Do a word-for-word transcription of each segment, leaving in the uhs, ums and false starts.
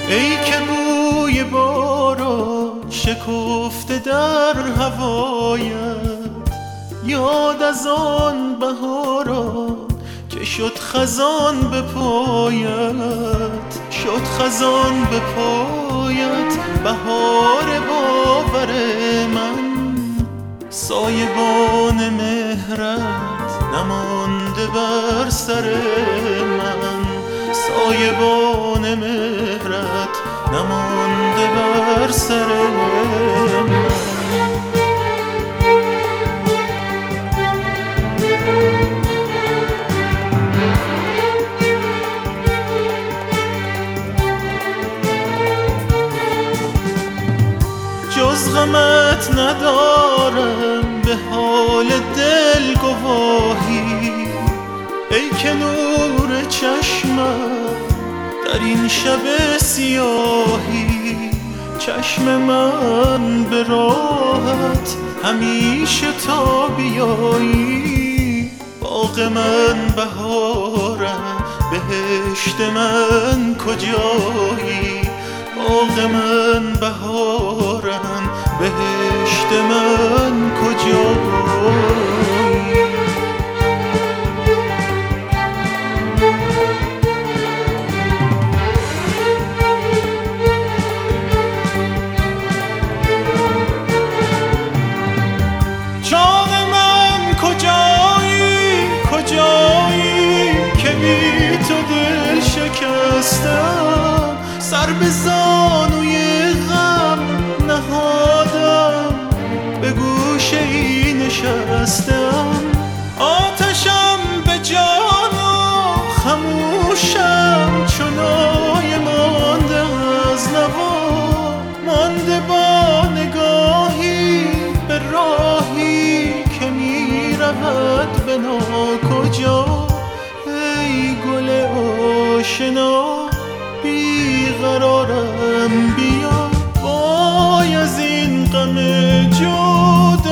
ای که بوی باران شکفته در هوایت، یاد از آن بهاران که شد خزان به پایت، شد خزان به پایت. بهار باور من، سایبان مهرت نمانده بر سر من، سایبان مهرت نمانده بر سر من. جز غمت ندارم به حال دل گواهی، ای که نور چشمم در این شب سیاهی. چشم من به راحت همیشه تا بیایی، باغ من بهارم بهشت من کجایی، باغ من بهارم بهشت من کجایی. جان من کجایی کجایی که بی تو دل شکستم، سر به زانوی غم نهادم به گوشه ای نشستم. آتشم به جان و خموشم چنای مانده از نوا، مانده با نگاهی به راهی که می رود به ناکجا. ای گل آشنا بیقرارم بیا، وای از این غم جدایی.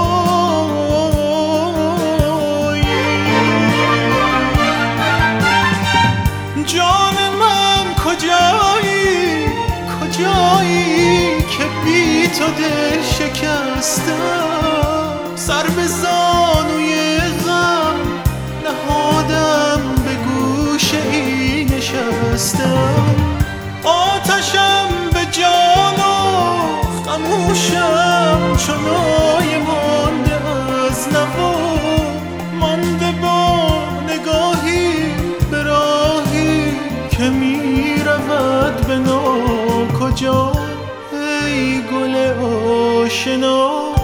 جان من کجایی کجایی که بی تو دل شکستم، سر به زانوی غم نهادم به گوشه ای نشستم. آتشم به جان و خموشم چنای مانده از نوا، مانده با نگاهی به راهی که می رود به ناکجا. ای گل آشنا